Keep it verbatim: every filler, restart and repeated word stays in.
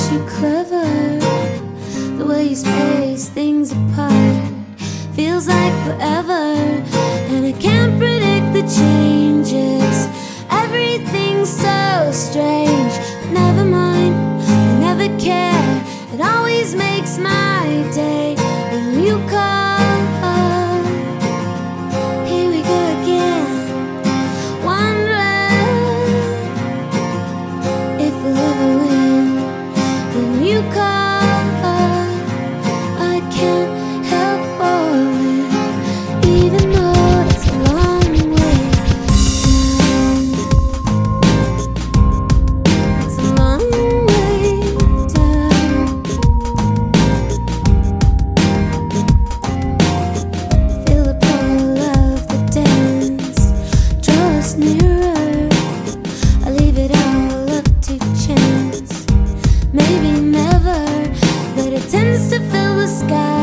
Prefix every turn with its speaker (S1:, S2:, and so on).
S1: too clever. The way you space things apart feels like forever, and I can't predict the changes. Everything's so strange, but never mind, I never care. It always makes my day when you call. Here we go again, wondering if we'll ever win. When you call, I can't help falling, even though it's a long way down. It's a long way down. Feel the pull of the dance, draw us nearer. I leave it all up to chance. Maybe never, but it tends to fill the sky.